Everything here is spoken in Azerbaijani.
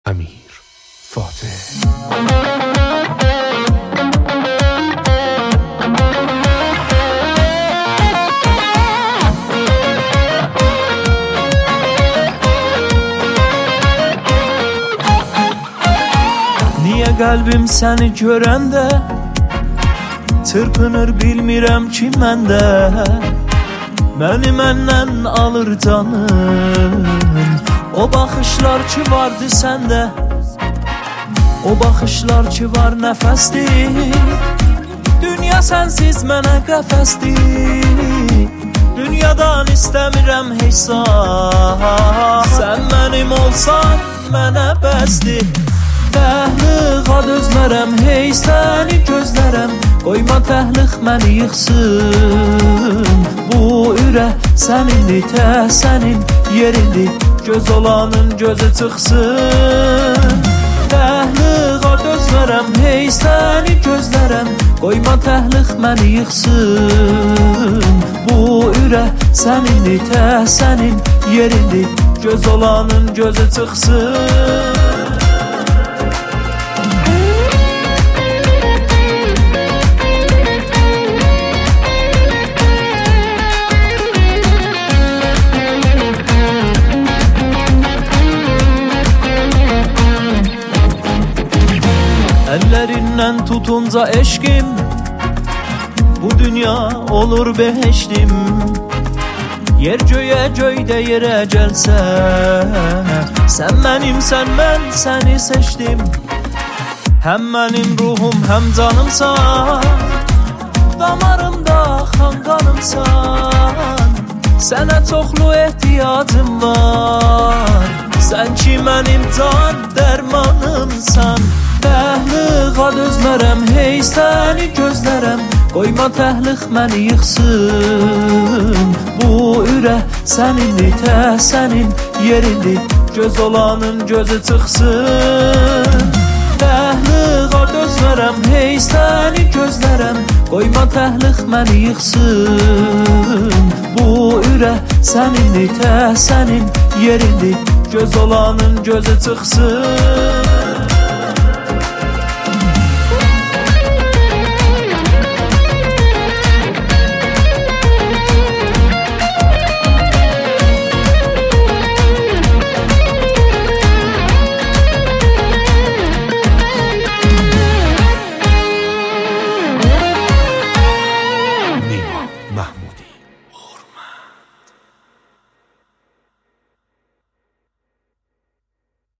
امیر فاتح. Niye kalbim seni görəndə çırpınır bilmirəm ki məndə. Məni məndən alır canım o baxışlar ki vardı səndə. O baxışlar ki var nəfəsdir. Dünya sənsiz mənə qəfəsdir. Dünyadan istəmirəm heç sağ. Sən mənim olsan mənə bəsdir. Təhliqa dözmərəm, hey səni gözlərəm. Qoyma təhliq məni yıxsın. Bu ürək sənindir, tə sənin yerindir. Göz olanın gözü çıxsın. Təhliqa dözmərəm, hey səni gözlərəm. Qoyma təhliq məni yıxsın. Bu ürək sənindir, tə sənin yerindir. Göz olanın gözü çıxsın. Ellerindən tutunca eşkim, bu dünya olur behiştim. Yer göyə göydə yerə gəlsə, sən mənimsən, mən səni seçdim. Həm mənim ruhum, həm canımsan, damarımda axan qanımsan. Sənə çoxlu ehtiyacım var, sən ki mənim can dərmanımsan. Təhliqa dözmərəm, hey səni gözlərəm. Qoyma təhliq məni yıxsın. Bu ürək sənindir, tə sənin yerindir. Göz olanın gözü çıxsın. Təhliqa dözmərəm, hey səni gözlərəm. Qoyma təhliq məni yıxsın. Bu ürək sənindir, tə sənin yerindir. Göz olanın gözü çıxsın.